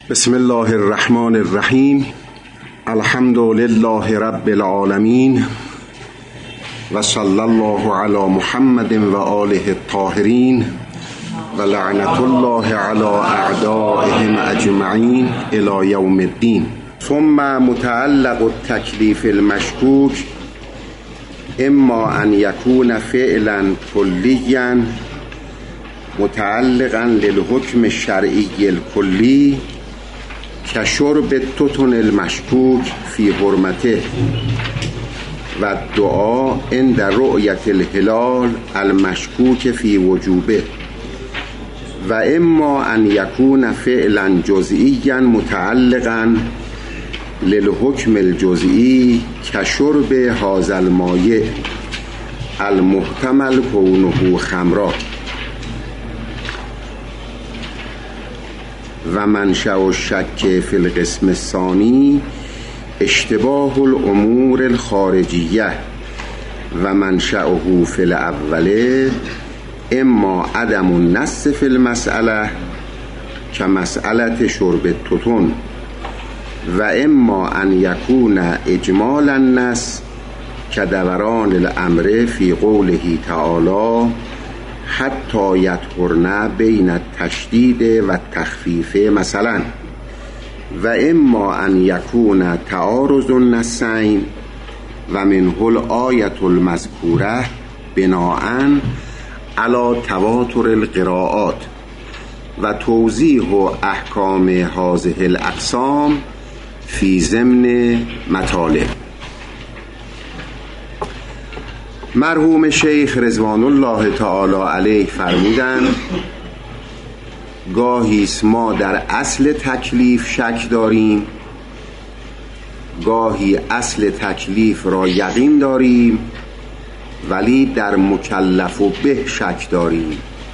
بسم الله الرحمن الرحیم. الحمد لله رب العالمین و صلی الله علی محمد و آله الطاهرین و لعنت الله علی اعدائهم اجمعین الی یوم الدین. ثم متعلق التکلیف المشکوک اما ان یکون فعلا کلیا متعلقا للحکم الشرعی الکلی کشرب التتن المشکوک فی حرمته و دعا عند رؤیت الهلال المشکوک فی وجوبه و اما ان یکون فعلا جزئیا متعلقا للحکم الجزئی کشرب هذا المایع المحتمل کونه خمرا و منشأ الشک فی القسم الثانی اشتباه الامور الخارجیه و منشأه فی الاول اما عدم النص فی المسأله کمسأله شرب التتن و اما ان یکون اجمال النص کدوران الامر فی قوله تعالی حتی یطهرن بین التشدید و التخفیف مثلا و اما ان یکون تعارض النصین و منه الآیة المذکوره بناء علی تواتر القراءات و توضیح احکام هذه الاقسام فی ضمن مطالب. مرحوم شیخ رضوان الله تعالی علیه فرمودند گاهی است ما در اصل تکلیف شک داریم، گاهی اصل تکلیف را یقین داریم ولی در مکلف و به شک داریم.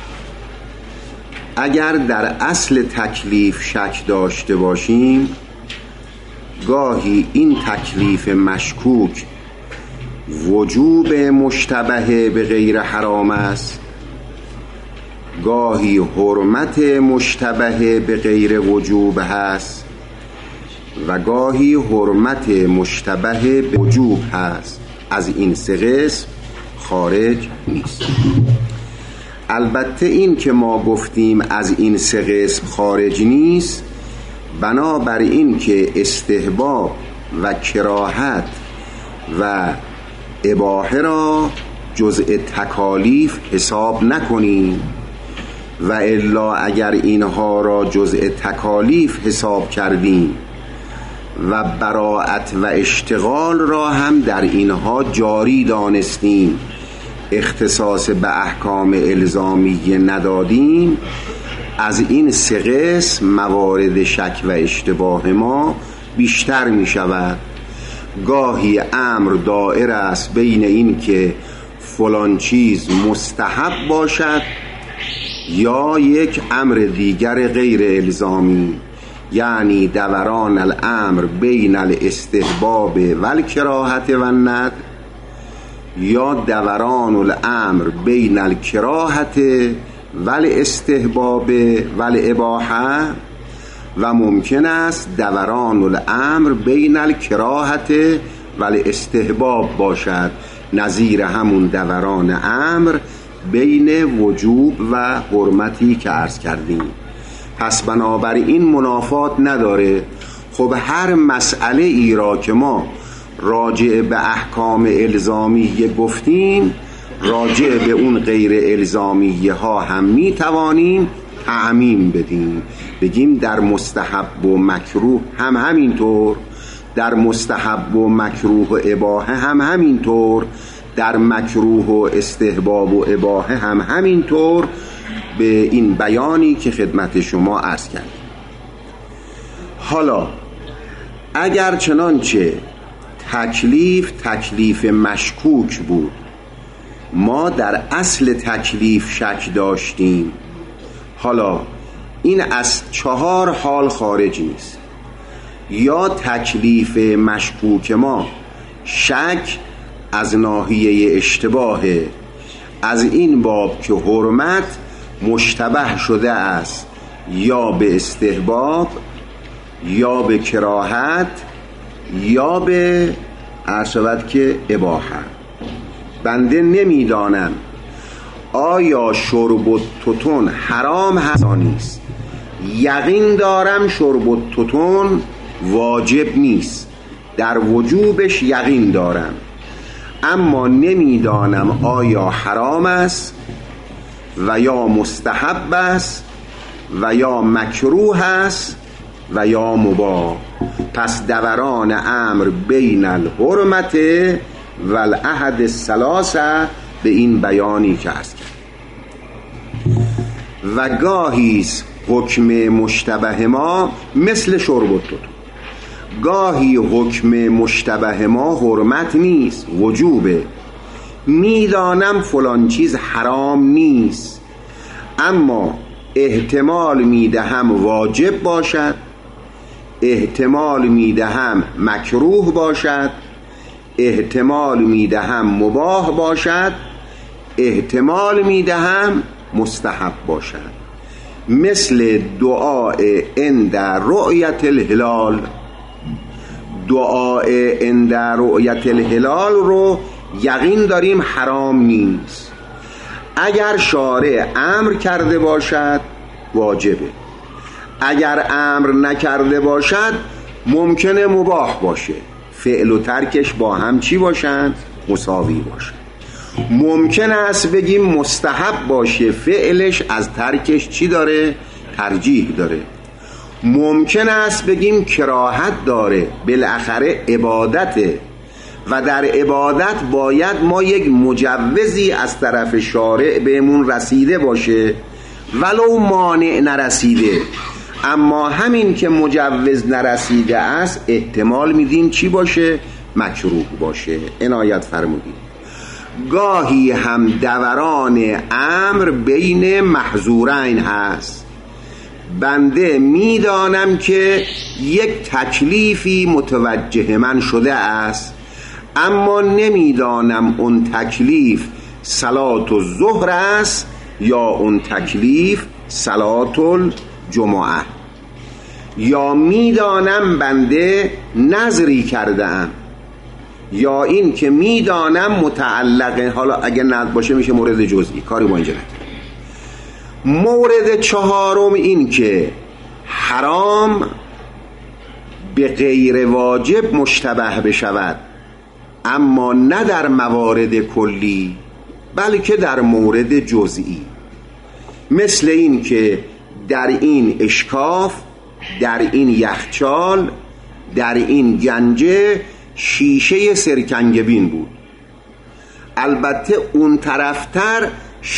اگر در اصل تکلیف شک داشته باشیم گاهی این تکلیف مشکوک وجوب مشتبه به غیر حرام است، گاهی حرمت مشتبه به غیر وجوب هست و گاهی حرمت مشتبه به وجوب هست. از این سه قسم خارج نیست. البته این که ما گفتیم از این سه قسم خارج نیست بنابر این که استحباب و کراهت و اباحه را جزء تکالیف حساب نکنیم و الا اگر اینها را جزء تکالیف حساب کردیم و براءت و اشتغال را هم در اینها جاری دانستیم اختصاص به احکام الزامی ندادیم، از این سه قسم موارد شک و اشتباه ما بیشتر می شود. گاهی امر دائر است بین این که فلان چیز مستحب باشد یا یک امر دیگر غیر الزامی، یعنی دوران الامر بین الاستحباب و الکراهت و الندب یا دوران الامر بین الکراهت و الاستحباب و الاباحه و ممکن است دوران الامر بین الکراهت و الاستحباب باشد، نظیر همون دوران امر بین وجوب و حرمتی که عرض کردیم. پس بنابراین منافات نداره. خب هر مسئله ای را که ما راجع به احکام الزامی گفتیم راجع به اون غیر الزامی ها هم می توانیم تعمیم بدیم، بگیم در مستحب و مکروه هم همینطور، در مستحب و مکروه و اباحه هم همینطور، در مکروه و استحباب و اباحه هم همینطور، به این بیانی که خدمت شما عرض کردیم. حالا اگر چنانچه تکلیف مشکوک بود، ما در اصل تکلیف شک داشتیم، حالا این از 4 حال خارج نیست. یا تکلیف مشکوک ما شک از ناحیه اشتباهه، از این باب که حرمت مشتبه شده است یا به استحباب یا به کراهت یا به عرشبت که اباحه. بنده نمیدانم آیا شرب التتن حرام هست یا نیست. یقین دارم شرب التتن واجب نیست، در وجوبش یقین دارم، اما نمیدانم آیا حرام است و یا مستحب است و یا مکروه است و یا مباح. پس دوران امر بین الحرمت و العهد الثلاثه به این بیانی که است کرد. و گاهی حکم مشتبه ما مثل شرب التتن، گاهی حکم مشتبه ما حرمت نیست، وجوبه. میدانم فلان چیز حرام نیست، اما احتمال میدهم واجب باشد، احتمال میدهم مکروه باشد، احتمال میدهم مباح باشد، احتمال میدهم مستحب باشد. مثل دعای عند رؤیت الهلال. دعای عند رؤیت الهلال رو یقین داریم حرام نیست، اگر شارع امر کرده باشد واجبه، اگر امر نکرده باشد ممکنه مباح باشه، فعل و ترکش با هم چی باشن؟ مساوی باشن. ممکن است بگیم مستحب باشه، فعلش از ترکش چی داره؟ ترجیح داره. ممکن است بگیم کراهت داره، بالاخره عبادته و در عبادت باید ما یک مجوزی از طرف شارع بهمون رسیده باشه، ولو مانع نرسیده، اما همین که مجوز نرسیده است احتمال میدیم چی باشه؟ مکروه باشه. عنایت فرمودید. گاهی هم دوران امر بین محظورین هست. بنده میدانم که یک تکلیفی متوجه من شده است، اما نمیدانم اون تکلیف صلات الظهر است یا اون تکلیف صلات الجمعه. یا میدانم بنده نذری کرده ام، یا این که میدانم متعلقه، حالا اگر نذر باشه میشه مورد جزئی، کاری با اینجا نداره. مورد چهارم این که حرام به غیر واجب مشتبه بشود، اما نه در موارد کلی بلکه در مورد جزئی. مثل این که در این اشکاف، در این یخچال، در این گنجه شیشه سرکنگبین بود. البته اون طرفتر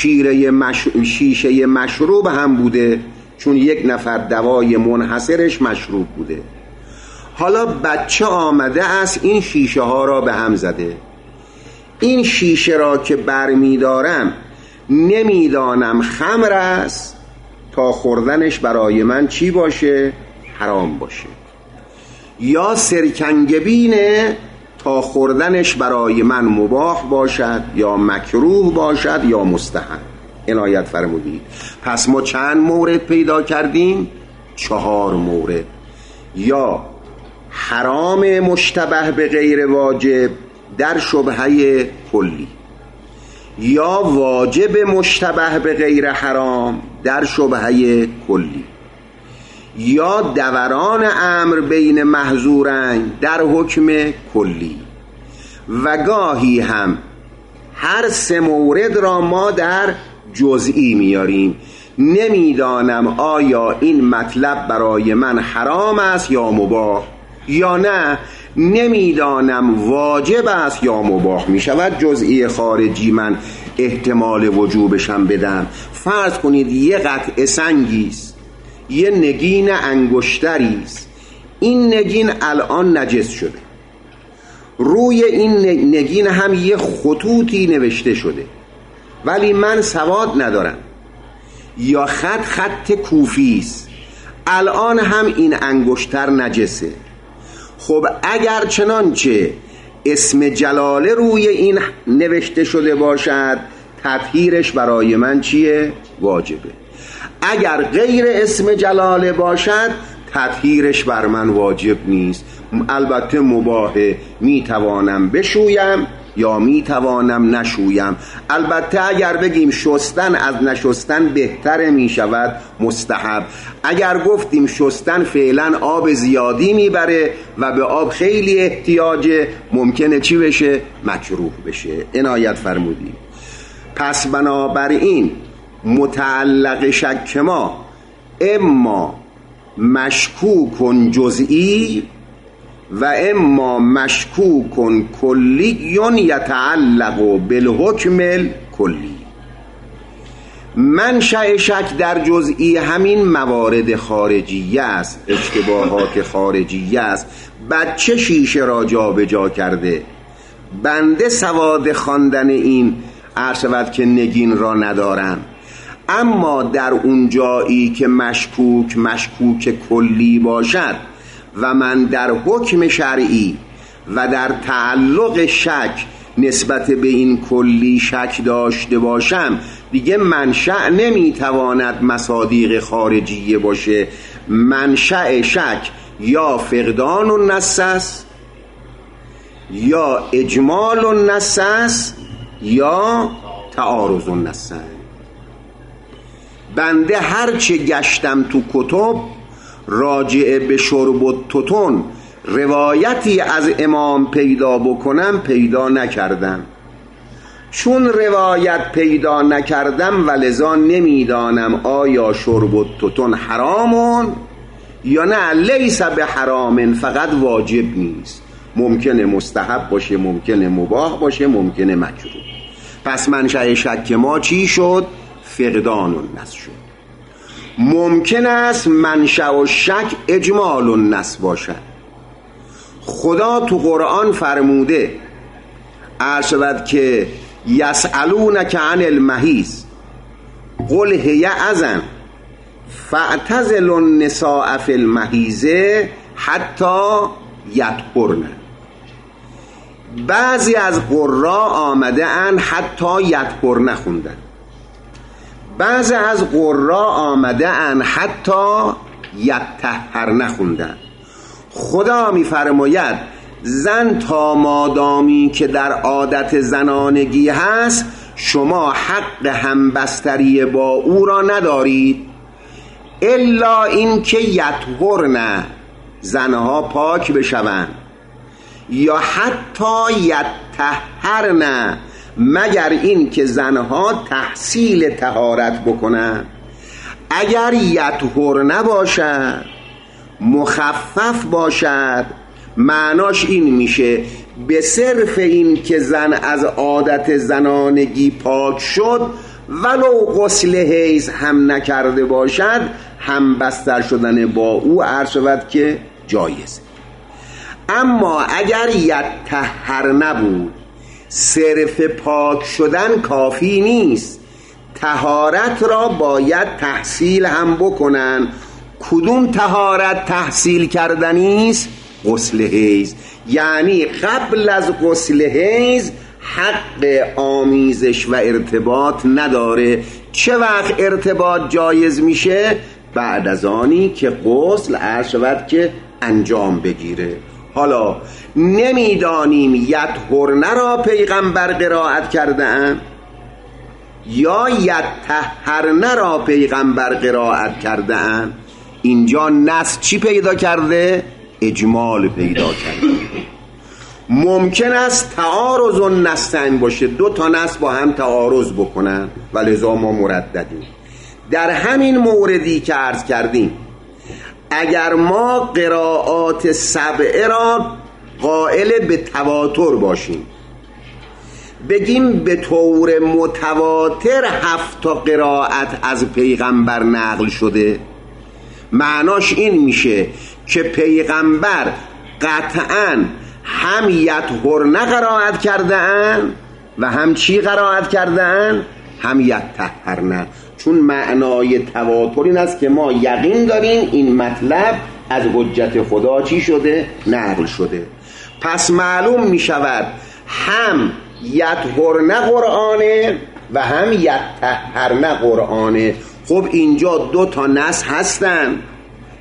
شیشه مشروب هم بوده، چون یک نفر دوای منحصرش مشروب بوده. حالا بچه آمده است این شیشه ها را به هم زده. این شیشه را که برمی دارم نمیدانم خمر است تا خوردنش برای من چی باشه؟ حرام باشه، یا سرکنگبینه تا خوردنش برای من مباح باشد یا مکروه باشد یا مستحب. عنایت فرمودید. پس ما چند مورد پیدا کردیم؟ 4 مورد. یا حرام مشتبه به غیر واجب در شبهه کلی، یا واجب مشتبه به غیر حرام در شبهه کلی، یا دوران امر بین محظورین در حکم کلی. و گاهی هم هر 3 مورد را ما در جزئی میاریم. نمیدانم آیا این مطلب برای من حرام است یا مباح، یا نه نمیدانم واجب است یا مباح. میشود جزئی خارجی من احتمال وجوبشم بدم. فرض کنید یه قطعه سنگیست، یه نگین انگشتریست، این نگین الان نجس شده، روی این نگین هم یه خطوطی نوشته شده، ولی من سواد ندارم، یا خط کوفیست، الان هم این انگشتر نجسه. خب اگر چنانچه اسم جلاله روی این نوشته شده باشد تطهیرش برای من چیه؟ واجبه. اگر غیر اسم جلاله باشد تطهیرش بر من واجب نیست. البته مباهه، میتوانم بشویم یا میتوانم نشویم. البته اگر بگیم شستن از نشستن بهتره میشود مستحب. اگر گفتیم شستن فعلا آب زیادی میبره و به آب خیلی احتیاجه، ممکنه چی بشه؟ مکروه بشه. عنایت فرمودید. پس بنابراین متعلق شک ما اما مشکوک جزئی و اما مشکوک کلی یتعلق بالحکم الکلی. منشأ شک در جزئی همین موارد خارجیه است، اشتباهات خارجیه است. بچه شیشه را جا به جا کرده، بنده سواد خواندن این عرض شود که نگین را ندارم. اما در اون جایی که مشکوک کلی باشد و من در حکم شرعی و در تعلق شک نسبت به این کلی شک داشته باشم، دیگه منشأ نمیتواند مصادیق خارجیه باشه. منشأ شک یا فقدان النص است، یا اجمال النص است، یا تعارض النص. بنده هرچه گشتم تو کتب راجع به شرب التتن روایتی از امام پیدا بکنم، پیدا نکردم. چون روایت پیدا نکردم و لذا نمیدانم آیا شرب التتن حرامون یا نه. لیس به حرام، فقط واجب نیست، ممکنه مستحب باشه، ممکنه مباح باشه، ممکنه مکروه. پس منشأ شک ما چی شد؟ فقدان النص شد. ممکن است منشأ و شک اجمال النص باشد. خدا تو قرآن فرموده عرض شود که یسألونک عن المحیض قل هی اذن فاعتزلوا النساء فی المحیض حتی یطهرن. بعضی از قرا آمده ان حتی یطهرن خوندن، بعضی از قرا آمده ان حتی یطهرن خوندن. خدا میفرماید زن تا مادامی که در عادت زنانگی هست شما حق همبستری با او را ندارید، الا این که یطهرن، زنها پاک بشوند، یا حتی یطهرن، مگر این که زنها تحصیل طهارت بکنن. اگر یطهرن باشد، مخفف باشد، معناش این میشه به صرف این که زن از عادت زنانگی پاک شد ولو غسل حیض هم نکرده باشد، هم بستر شدن با او عرض شود که جایزه. اما اگر یطهر نبود، صرف پاک شدن کافی نیست، طهارت را باید تحصیل هم بکنن. کدوم طهارت تحصیل کردنی است؟ غسل حیض. یعنی قبل از غسل حیض حق آمیزش و ارتباط نداره. چه وقت ارتباط جایز میشه؟ بعد از آنی که غسل عرض شود که انجام بگیره. حالا نمیدانیم یطهرن را پیغمبر قرائت کرده اند یا یطهرن را پیغمبر قرائت کرده اند. اینجا نص چی پیدا کرده؟ اجمال پیدا کرده. ممکن است تعارض النصین باشه، دو تا نص با هم تعارض بکنن و لذا ما مرددیم. در همین موردی که عرض کردیم، اگر ما قرائات سبعه را قائل به تواتر باشیم، بگیم به طور متواتر 7 تا قرائت از پیغمبر نقل شده، معناش این میشه که پیغمبر قطعاً هم یطهرن قرائت کرده اند و هم چی قرائت کرده اند؟ هم یطهرن. چون معنای تواتر این است که ما یقین داریم این مطلب از حجت خدا چی شده؟ نقل شده. پس معلوم می شود هم یطهرن قرآنه و هم یطهرن قرآنه. خب اینجا 2 تا نص هستن،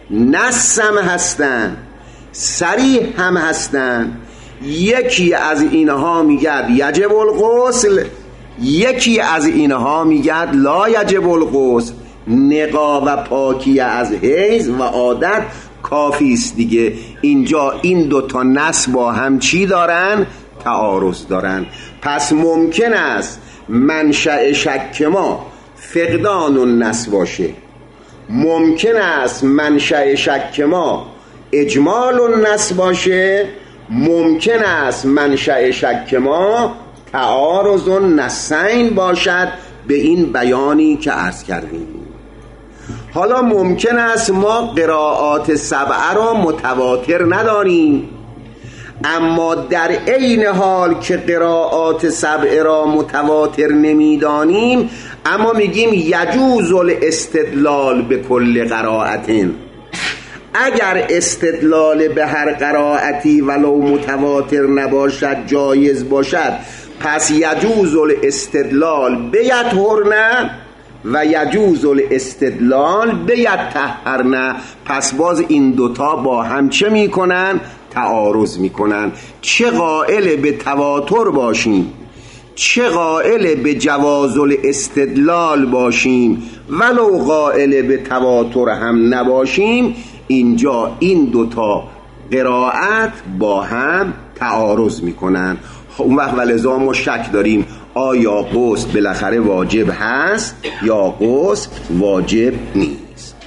نص هم هستن، صریح هم هستن. یکی از اینها میگد یجب الغسل، یکی از اینها میگد لا یجب الغسل. نقا و پاکی از حیض و عادت کافی است دیگه. اینجا این دوتا نص با هم چی دارن؟ تعارض دارن. پس ممکن است منشأ شک ما فقدان النص باشه، ممکن است منشأ شک ما اجمال النص باشه، ممکن است منشأ شک ما تعارض النصین باشد به این بیانی که عرض کردیم. حالا ممکن است ما قرائات سبعه را متواتر ندانیم، اما در عین حال که قرائات سبعه را متواتر نمیدانیم، اما میگیم یجوز الاستدلال به کل قرائت. اگر استدلال به هر قرائتی ولو متواتر نباشد جایز باشد، پس یجوز الاستدلال بیطهرن و یجوز الاستدلال بیطهرن. پس باز این دوتا با هم چه میکنن؟ تعارض میکنن. چه قائل به تواتر باشیم، چه قائل به جواز الاستدلال باشیم، ولو قائل به تواتر هم نباشیم، اینجا این دوتا قرائت با هم تعارض میکنن. اون وقت ولذا ما شک داریم آیا غسل بالاخره واجب هست یا غسل واجب نیست.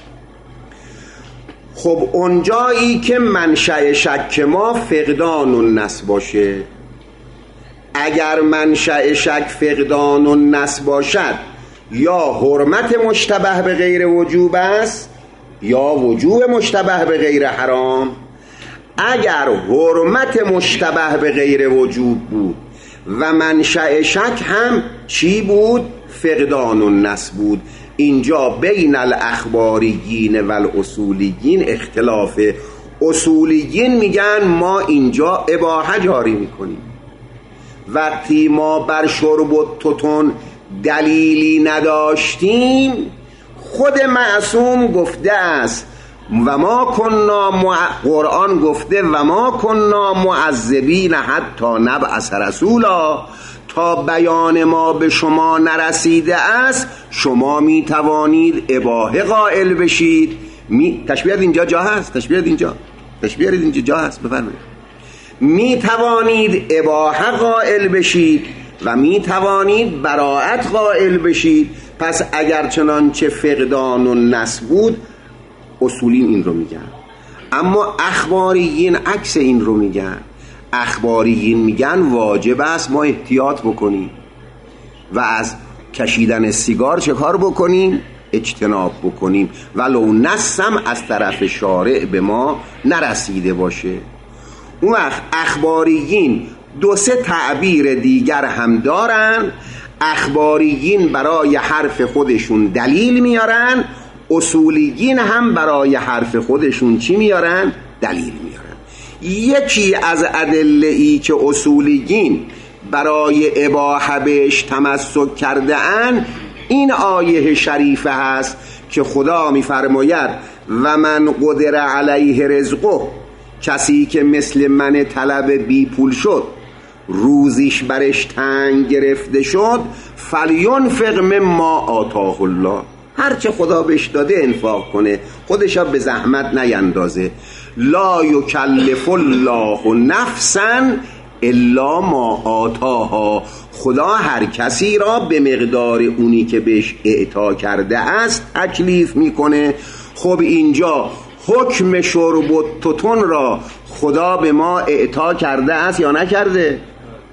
خب اونجایی که منشأ شک ما فقدان النص باشه، اگر منشأ شک فقدان النص باشد، یا حرمت مشتبه به غیر وجوب است یا وجوب مشتبه به غیر حرام. اگر حرمت مشتبه به غیر وجوب بود و منشأ شک هم چی بود؟ فقدان النص بود. اینجا بین الاخباریین و الاصولیین اختلاف. اصولیین میگن ما اینجا اباحه جاری میکنیم. وقتی ما بر شرب التتن دلیلی نداشتیم، خود معصوم گفته است و ما کننا قرآن گفته و ما کننا معذبین حتی نبعث رسولا، تا بیان ما به شما نرسیده است شما می توانید اباحه قائل بشید. تشبیهات اینجا جا هست، تشبیهات اینجا جا هست، بفرمایید. می توانید اباحه قائل بشید و می توانید براءت قائل بشید. پس اگر چنانچه فقدان النص بود، اصولین این رو میگن، اما اخباریین عکس این رو میگن. اخباریین میگن واجب است ما احتیاط بکنیم و از کشیدن سیگار چه کار بکنیم؟ اجتناب بکنیم، ولو نصم از طرف شارع به ما نرسیده باشه. اون وقت اخباریین دو سه تعبیر دیگر هم دارن. اخباریین برای حرف خودشون دلیل میارن، اصولیین هم برای حرف خودشون چی میارن؟ دلیل میارن. یکی از ادله‌ای که اصولیین برای اباحه بهش تمسک کرده اند این آیه شریفه هست که خدا میفرماید و من قدر علیه رزقه، کسی که مثل من طلب بی پول شد روزیش برش تنگ گرفته شد، فلینفق مما آتاه الله، هرچه خدا بهش داده انفاق کنه، خودشا به زحمت نیندازه. لا یکلف الله نفسا الا ما آتاها، خدا هر کسی را به مقدار اونی که بهش اعطا کرده است تکلیف میکنه. خب اینجا حکم شرب التتن را خدا به ما اعطا کرده است یا نکرده؟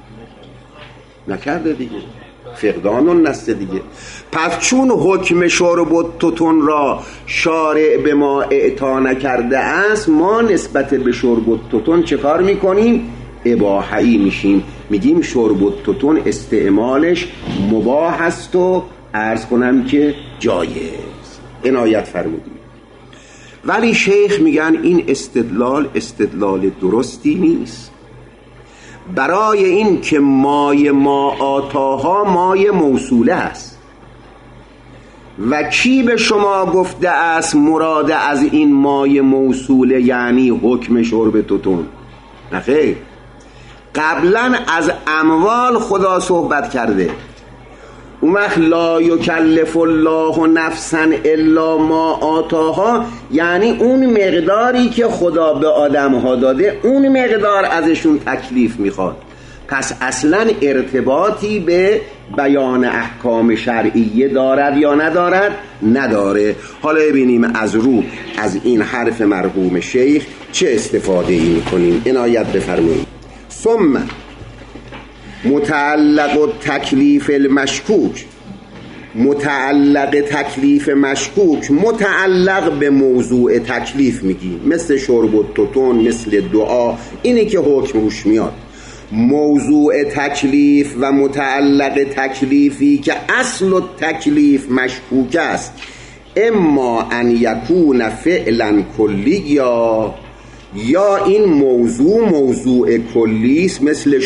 نکرده دیگه، فقدان النص دیگه. پس چون حکم شرب التتن را شارع به ما اعطا نکرده است، ما نسبت به شرب التتن چه کار میکنیم؟ اباحه‌ای میشیم، میگیم شرب التتن استعمالش مباح است و عرض کنم که جایز. عنایت فرمودید. ولی شیخ میگن این استدلال درستی نیست، برای این که مای ما آتاها مای موصوله است. و کی به شما گفته است مراد از این مای موصوله یعنی حکم شرب توتون؟ نخیر، قبلا از اموال خدا صحبت کرده. اون وقت لا یکلف الله نفسا الا ما آتاها، یعنی اون مقداری که خدا به آدم ها داده اون مقدار ازشون تکلیف میخواد. پس اصلا ارتباطی به بیان احکام شرعیه دارد یا ندارد؟ نداره. حالا ببینیم از این حرف مرحوم شیخ چه استفاده ای میکنیم. عنایت بفرمایید. ثم متعلق تکلیف المشکوک، متعلق تکلیف مشکوک متعلق به موضوع تکلیف میگیم، مثل شرب و توتون، مثل دعا، اینی که حکم روش میاد. موضوع تکلیف و متعلق تکلیفی که اصل تکلیف مشکوک است، اما ان یکون فعلا کلی، یا این موضوع کلی است، مثل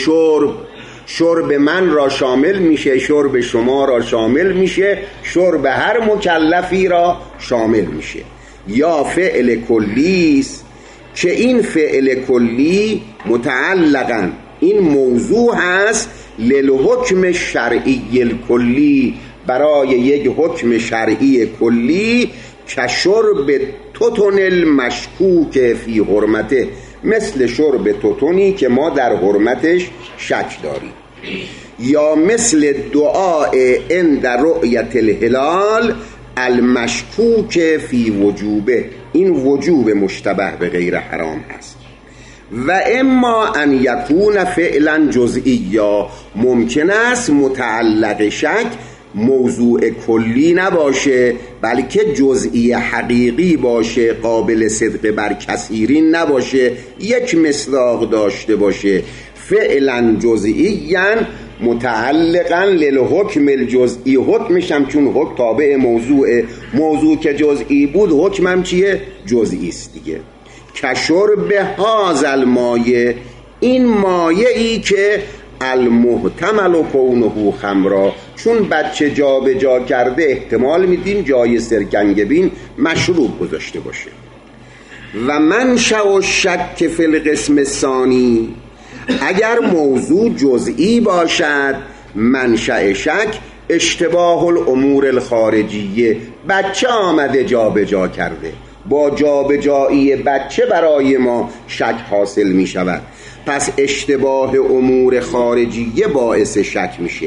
شرب من را شامل میشه، شرب شما را شامل میشه، شرب هر مکلفی را شامل میشه. یا فعل کلی است که این فعل کلی متعلقاً این موضوع هست للحکم شرعی الکلی، برای یک حکم شرعی کلی، که شرب توتون المشکوک فی حرمته، مثل شرب توتونی که ما در حرمتش شک داریم. یا مثل دعای عند رؤیت الهلال المشکوک فی وجوبه، این وجوب مشتبه به غیر حرام هست. و اما ان یکون فعلا جزئی، یا ممکن است متعلق شک موضوع کلی نباشه بلکه جزئی حقیقی باشه، قابل صدق بر کثیرین نباشه، یک مصداق داشته باشه. فعلا جزئیاً متعلقاً للحکم الجزئی، حکمش هم چون حکم تابع موضوع که جزئی بود حکمم چیه؟ جزئی است دیگه. کشرب هذا المایه، این مایه‌ای که المحتمل کونه خمرا، چون بچه جا به جا کرده احتمال میدیم جای سرکنگبین مشروب گذاشته باشه. و منشأ الشک فی القسم الثانی، اگر موضوع جزئی باشد منشأ شک اشتباه الامور الخارجیه، بچه آمده جا به جا کرده، با جابجایی بچه برای ما شک حاصل می شود، پس اشتباه امور خارجیه باعث شک میشه.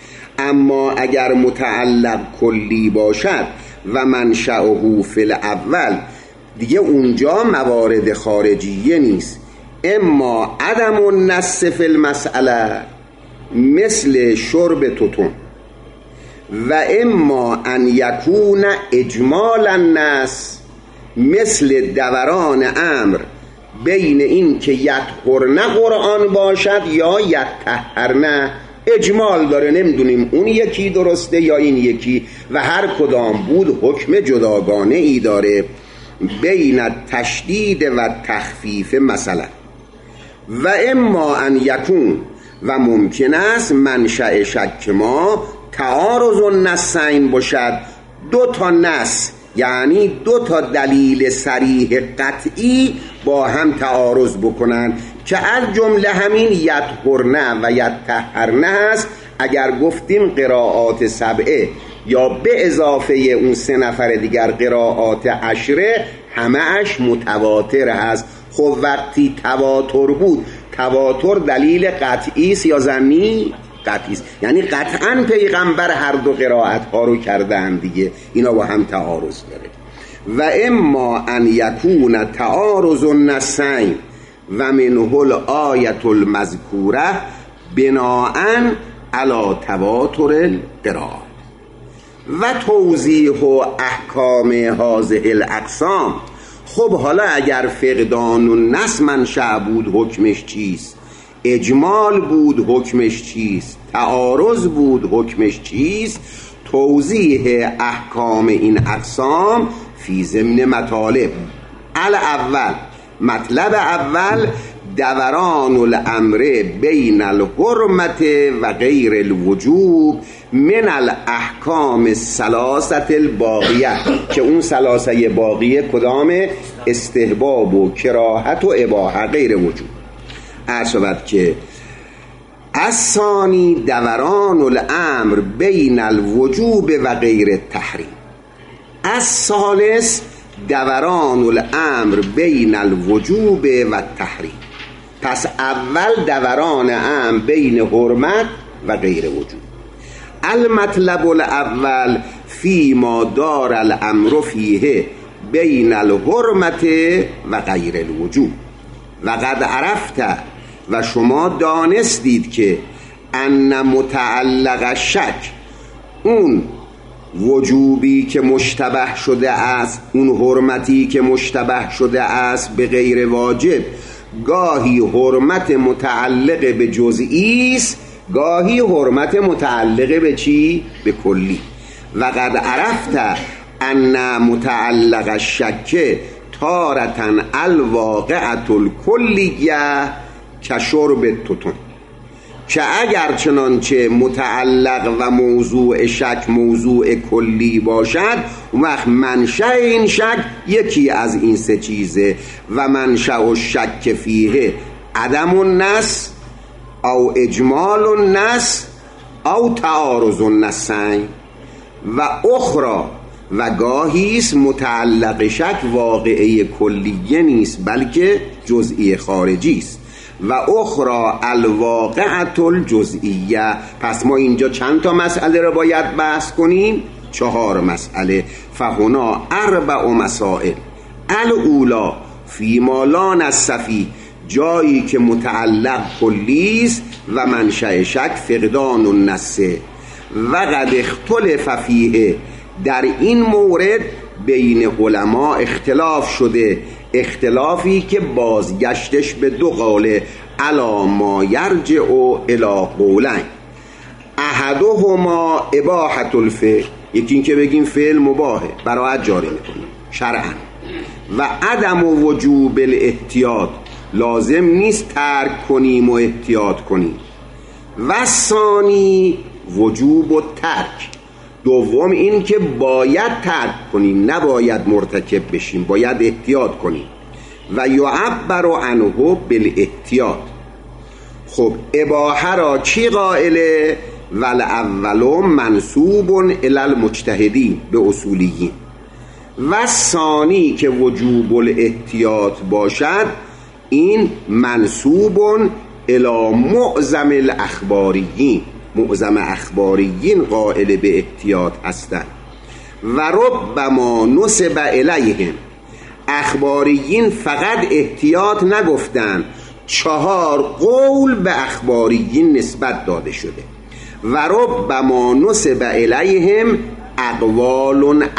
اما اگر متعلق کلی باشد و منشأه فی الاول، دیگه اونجا موارد خارجیه نیست. اما عدم النص فی المسئله، مثل شرب توتون. و اما ان یکون اجمال النص، مثل دوران امر بین این که یطهرن قرآن باشد یا یطهرن، اجمال داره، نمیدونیم اون یکی درسته یا این یکی، و هر کدام بود حکم جداگانه ای داره بین تشدید و تخفیف مثلا. و اما ان یکون، و ممکن است منشأ شک ما تعارض النصین باشد، دو تا نص یعنی دو تا دلیل صریح قطعی با هم تعارض بکنن، که از جمله همین یطهرن و یطهرن هست. اگر گفتیم قرائات سبعه یا به اضافه اون 3 نفر دیگر قرائات 10 همه اش متواتر هست. خب وقتی تواتر بود، تواتر دلیل قطعی است یا ظنی؟ قطعی است، یعنی قطعا پیغمبر هر دو قرائت ها رو کردن دیگه، اینا با هم تعارض داره. و اما ان یکون تعارض النصین و منه الآیة المذکوره بناء علی تواتر القرائات. و توضیح و احکام هذه الاقسام. خب حالا اگر فقدان النص منشأ بود حکمش چیست؟ اجمال بود حکمش چیست؟ تعارض بود حکمش چیست؟ توضیح احکام این اقسام فی ضمن مطالب. الاول، مطلب اول دوران الامر بین الحرمت و غیر الوجوب من الاحکام الثلاثه الباقیه، که اون ثلاثه باقیه کدامه؟ استحباب و کراهت و اباحه غیر وجوب. عرض شود که الثانی دوران الامر بین الوجوب و غیر التحریم. الثالث دوران الامر بین الوجوب و التحریم. پس اول دوران امر بین حرمت و غیر وجوب. المطلب الاول فی ما دار الامر فیه بین الحرمت و غیر الوجوب. و قد عرفت، و شما دانستید که ان متعلق الشک، اون وجوبی که مشتبه شده است، اون حرمتی که مشتبه شده است به غیر واجب، گاهی حرمت متعلق به جزئی است، گاهی حرمت متعلق به چی؟ به کلی. و قد عرفت ان متعلق الشک تارة الواقعة الکلیه کشرب التتن، که اگر چنانچه متعلق و موضوع شک موضوع کلی باشد، اون وقت منشأ این شک یکی از این سه چیزه. و منشأ الشک فیه عدم النص او اجمال النص او تعارض النصین. و اخرى، و گاهی است متعلق شک واقعه کلیه نیست بلکه جزئی خارجی است. و اخرى الواقعة الجزئیه. پس ما اینجا چند تا مسئله رو باید بحث کنیم؟ 4 مسئله. فهنا 4 مسائل. الاولی فیما لا نص فیه، جایی که متعلق کلی است و منشأ شک فقدان النص. و قد اختلف فیه، در این مورد بین علما اختلاف شده، اختلافی که بازگشتش به 2 قوله. الا ما یرجع الی قولین، احدهما اباحة الفعل، یکی این که بگیم فعل مباهه براحت جاری میکنیم شرعا، و عدم وجوب الاحتیاط، لازم نیست ترک کنیم و احتیاط کنیم. و ثانی وجوب و ترک، دوم این که باید ترک کنیم نباید مرتکب بشیم، باید احتیاط کنیم. و یعبر عنه بالاحتیاط. خب اباحه را چی قائله؟ والاول منسوب الی المجتهدین به اصولیین. و ثانی که وجوب الاحتیاط باشد، این منسوب الی معظم الاخباریین، معظم اخباریین قائل به احتیاط هستند. و ربما نسب الیهم، اخباریین فقط احتیاط نگفتند، 4 قول به اخباریین نسبت داده شده. و ربما نسب الیهم اقوال 4،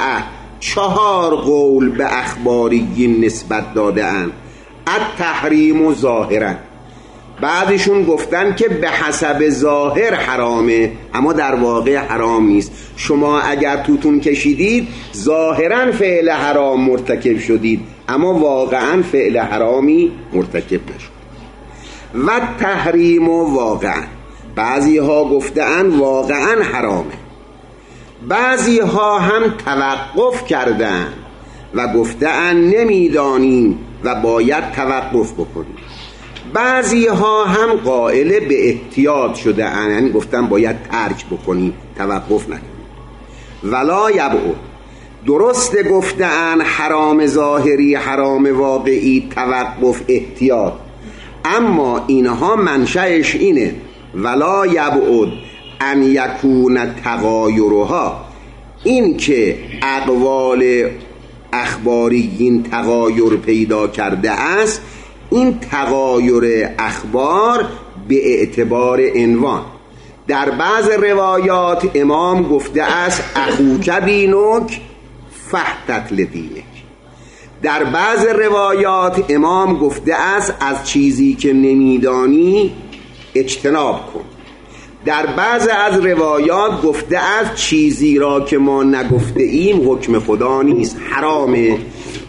4 قول به اخباریین نسبت داده اند. التحریم ظاهرا، بعدشون گفتن که به حسب ظاهر حرامه، اما در واقع حرام نیست. شما اگر توتون کشیدید ظاهرا فعل حرام مرتکب شدید، اما واقعا فعل حرامی مرتکب نشد. و تحریم و واقعا، بعضی ها گفتن واقعا حرامه، بعضی ها هم توقف کردن و گفتن نمیدانیم و باید توقف بکنیم. بعضی ها هم قائل به احتیاط شده اند، یعنی گفتن باید ترک بکنیم توقف نکنیم. ولا یبعد، درست گفتن حرام ظاهری حرام واقعی توقف احتیاط، اما اینها منشأش اینه ولا یبعد ان یکون تغایرها، این که اقوال اخباریین تغایر پیدا کرده است، این تغایر اخبار به اعتبار عنوان. در بعض روایات امام گفته است اخوک دینک فاحتط لدینک، در بعض روایات امام گفته است از چیزی که نمیدانی اجتناب کن، در بعض از روایات گفته است چیزی را که ما نگفته ایم حکم خدا نیست حرامه.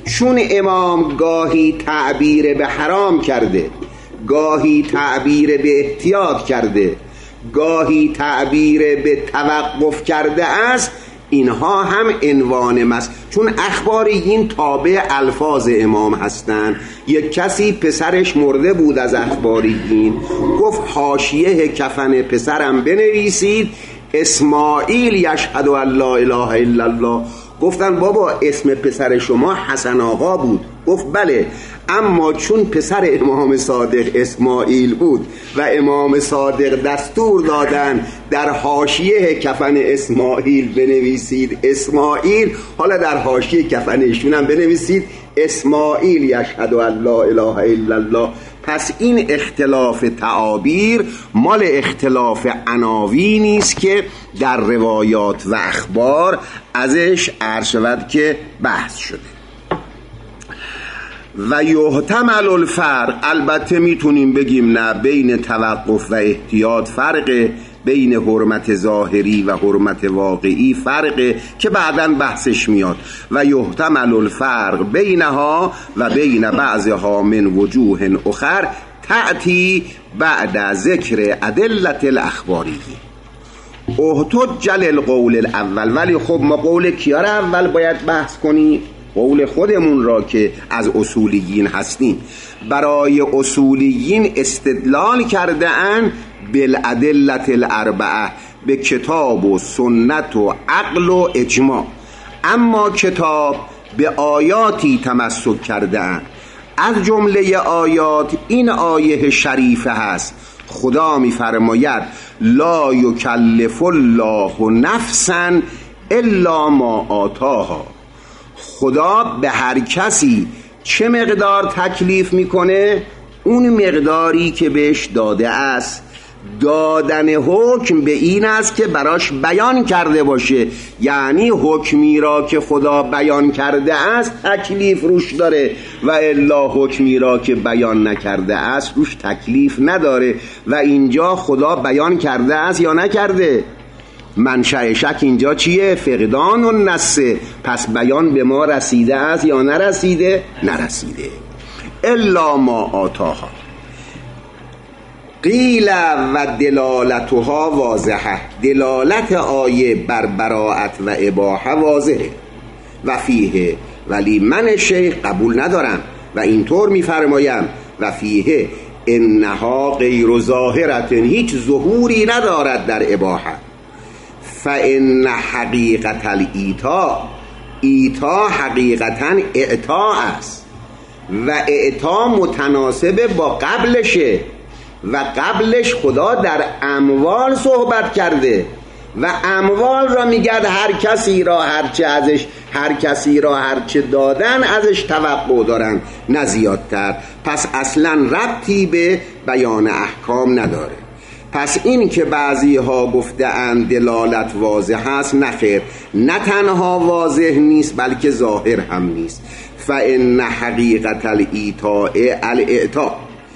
چون امام گاهی تعبیر به حرام کرده، گاهی تعبیر به احتیاط کرده، گاهی تعبیر به توقف کرده است، اینها هم عنوان مست، چون اخباریین تابع الفاظ امام هستند. یک کسی پسرش مرده بود از اخباریین، گفت حاشیه کفن پسرم بنویسید اسماعیل یشهد ان لا اله الا الله. گفتن بابا اسم پسر شما حسن آقا بود. گفت بله، اما چون پسر امام صادق اسماعیل بود و امام صادق دستور دادن در حاشیه کفن اسماعیل بنویسید اسماعیل، حالا در حاشیه کفن ایشون هم بنویسید اسماعیل یشهد ان لا اله الا الله. پس این اختلاف تعابیر مال اختلاف عناوینی است که در روایات و اخبار ازش عرض شود که بحث شده. و یحتمل الفرق، البته میتونیم بگیم نه، بین توقف و احتیاط فرق، بین حرمت ظاهری و حرمت واقعی فرق که بعداً بحثش میاد. و یحتمل الفرق بینها و بین بعضها من وجوه اخر تأتی بعد ذکر ادلة الاخباری. احتج للقول الاول، ولی خب ما قول کیا را اول باید بحث کنیم؟ قول خودمون را که از اصولیین هستیم. برای اصولیین استدلال کرده اند بالادلة الاربعه، به کتاب و سنت و عقل و اجماع. اما کتاب به آیاتی تمسک کرده اند، از جمله آیات این آیه شریفه هست، خدا می‌فرماید لا یکلف الله نفسا الا ما آتاها. خدا به هر کسی چه مقدار تکلیف میکنه؟ اون مقداری که بهش داده است. دادن حکم به این است که براش بیان کرده باشه، یعنی حکمی را که خدا بیان کرده است تکلیف روش داره، و الا حکمی را که بیان نکرده است روش تکلیف نداره. و اینجا خدا بیان کرده است یا نکرده؟ منشأ شک اینجا چیه؟ فقدان النص. پس بیان به ما رسیده است یا نرسیده؟ نرسیده. الا ما آتاها قیل و دلالتها واضحه، دلالت آیه بر براءت و اباحه واضحه. و فیه، ولی من شیخ قبول ندارم و اینطور میفرمایم و فیه انها غیر ظاهرت، هیچ ظهوری ندارد در اباحه. فان حقیقت الایتاء، ایتا حقیقتا اعطاء است و اعطاء متناسب با قبلشه، و قبلش خدا در اموال صحبت کرده و اموال را میگرد هر کسی را هرچه ازش، هر کسی را هرچه دادن ازش توقع دارن، نه زیادتر. پس اصلا ربطی به بیان احکام نداره. پس این که بعضی ها گفته اند دلالت واضح است، نخیر، نه تنها واضح نیست بلکه ظاهر هم نیست. فإن حقیقت الایتاء الاعطاء،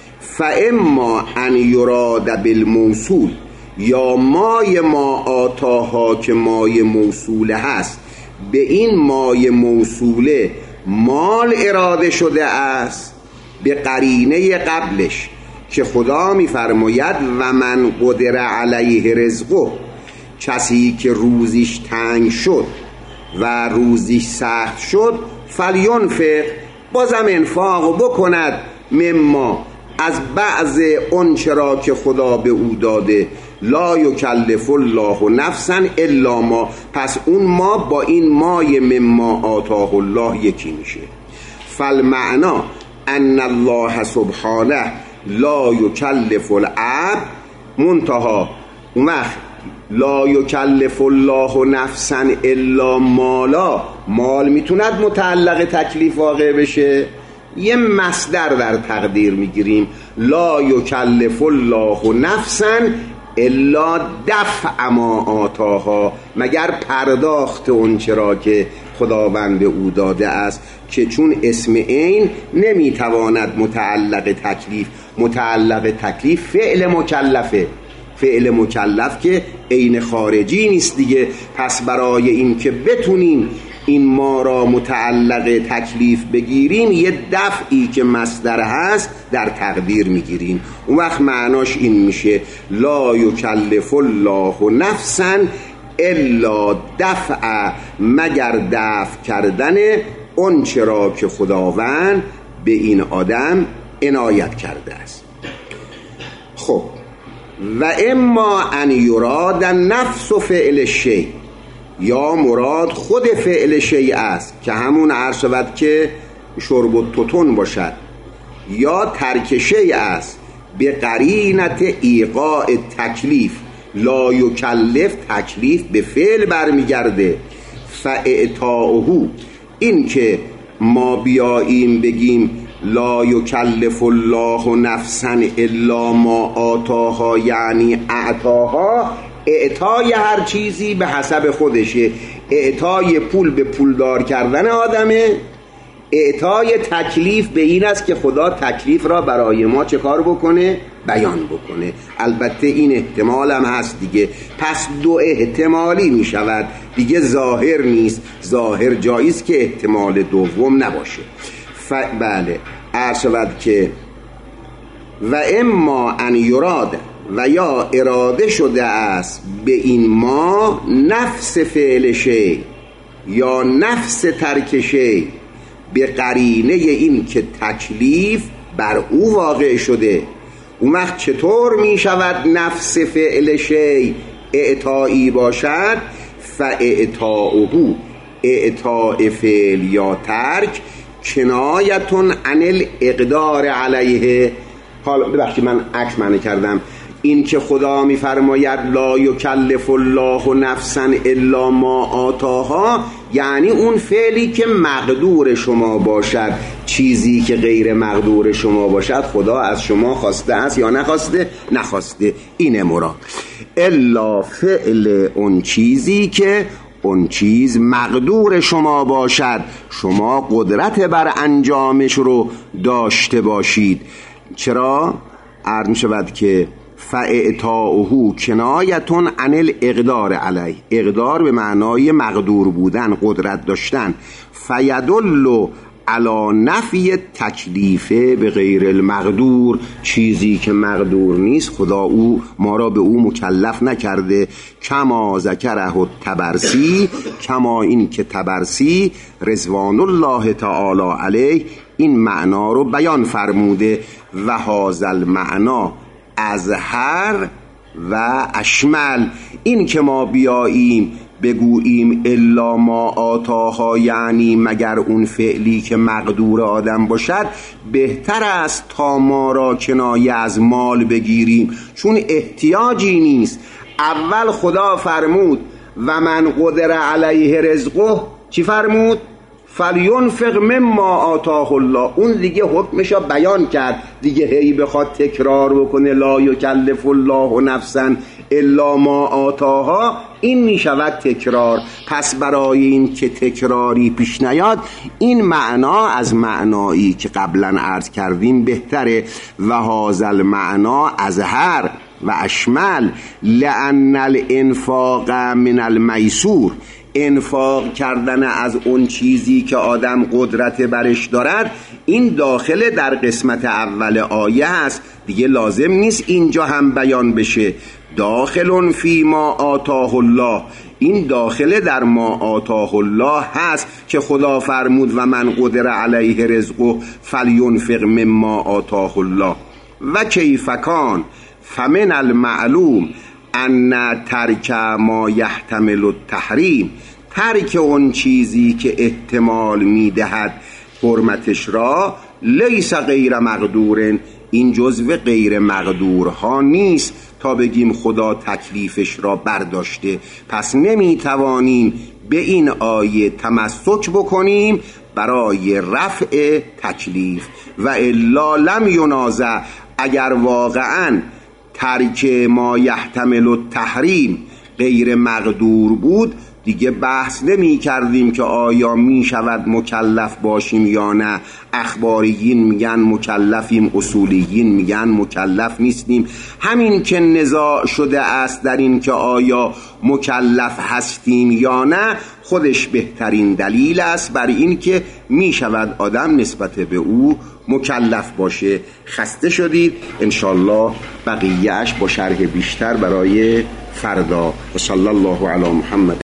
فاما ان یراد بالموصول، یا مای ما آتاها که مای موصوله هست، به این مای موصوله مال اراده شده است به قرینه قبلش که خدا میفرماید و من قدر علیه رزقه، کسی که روزیش تنگ شد و روزیش سخت شد، فلینفق، بازم انفاق بکند، مما، از بعض اون چرا که خدا به او داده، لا یکلف الله نفسا الا ما. پس اون ما با این مای مما آتاه الله یکی میشه. فالمعنا ان الله سبحانه لا یکلف العبد، منتها اون وقت لا یکلف الله نفسا الا مالا، مال میتوند متعلق تکلیف واقع بشه. یه مصدر در تقدیر میگیریم، لا یکلف الله نفسا الا دفع ما آتاها، مگر پرداخت اون چرا که خداوند او داده است، که چون اسم عین نمیتواند متعلق تکلیف، متعلق تکلیف فعل مکلفه، فعل مکلف که عین خارجی نیست دیگه. پس برای این که بتونیم این ما را متعلق تکلیف بگیریم، یه دفعی که مصدر هست در تقدیر میگیریم. اون وقت معناش این میشه لا یکلف الله نفسا الا دفع، مگر دفع کردن اون چرا که خداوند به این آدم عنایت کرده است. خب و اما ان یراد نفس فعل شیء، یا مراد خود فعل شیء است که همون عرض شود که شرب و توتون باشد، یا ترک شیء است به قرینت ایقاع تکلیف. لا یکلف تکلیف به فعل برمیگرده، فاعطاؤه، این که ما بیاییم بگیم لا یکلف الله نفسا الا ما آتاها، یعنی اعطاها، اعطای هر چیزی به حسب خودشه. اعطای پول به پولدار کردن آدمه، اعطای تکلیف به این است که خدا تکلیف را برای ما چه کار بکنه؟ بیان بکنه. البته این احتمال هم هست دیگه، پس دو احتمالی می شود دیگه، ظاهر نیست. ظاهر جایز که احتمال دوم نباشه. بله، عرض شود که و اما ان یراد، و یا اراده شده است به این ما نفس فعل شیء یا نفس ترک شیء، به قرینه این که تکلیف بر او واقع شده. اون وقت چطور می شود نفس فعل شیء اعطایی باشد؟ فاعطاؤه، اعطاء فعل یا ترک، کنایتون عن الاقدار علیه. حالا ببخشید من عکس معنی کردم. این که خدا میفرماید لا یکلف الله نفسا الا ما آتاها، یعنی اون فعلی که مقدور شما باشد. چیزی که غیر مقدور شما باشد خدا از شما خواسته است یا نخواسته؟ نخواسته. اینه مراد. الا فعل اون چیزی که اون چیز مقدور شما باشد، شما قدرت بر انجامش رو داشته باشید. چرا؟ عرض می شود که فاعطاؤه کنایتون عن الاقدار علیه، اقدار به معنای مقدور بودن، قدرت داشتن. فیدل علی نفی تکلیف به غیر المقدور، چیزی که مقدور نیست خدا او ما را به او مکلف نکرده. کما ذکره الطبرسی، کما این که طبرسی رضوان الله تعالی علیه این معنا رو بیان فرموده. و هذا المعنا اظهر و اشمل، این که ما بیاییم بگوییم الا ما آتاها، یعنی مگر اون فعلی که مقدور آدم باشد، بهتر است تا ما را کنایه از مال بگیریم، چون احتیاجی نیست. اول خدا فرمود و من قدر علیه رزقه، چی فرمود؟ فلینفق مما آتاه الله. اون دیگه حکمشو بیان کرد دیگه، هی بخواد تکرار بکنه لا یکلف الله نفسا الا ما آتاها، این میشود تکرار. پس برای این که تکراری پیش نیاد، این معنا از معنایی که قبلا عرض کردیم بهتره. و هذا المعنا اظهر و اشمل، لأن الانفاق من المیسور، انفاق کردن از اون چیزی که آدم قدرت برش دارد، این داخل در قسمت اول آیه هست دیگه، لازم نیست اینجا هم بیان بشه. داخل فی ما آتاه الله، این داخل در ما آتاه الله هست که خدا فرمود و من قدر علیه رزقه فلینفق مما آتاه الله. و کیف کان فمن المعلوم ان ترک ما یحتمل التحریم، ترک اون چیزی که احتمال میدهد حرمتش را، لیس غیر مقدور، این جزو غیر مقدورها نیست تا بگیم خدا تکلیفش را برداشته. پس نمیتوانیم به این آیه تمسک بکنیم برای رفع تکلیف. و الا لم ینازع، اگر واقعا ترک ما یحتمل التحریم غیر مقدور بود، دیگه بحث نمی کردیم که آیا می شود مکلف باشیم یا نه. اخباریین میگن مکلفیم، اصولیین میگن مکلف نیستیم. همین که نزاع شده است در این که آیا مکلف هستیم یا نه، خودش بهترین دلیل است بر این که می شود آدم نسبت به او مکلف باشه. خسته شدید، انشالله بقیه‌اش با شرح بیشتر برای فردا. و صلی الله علی محمد.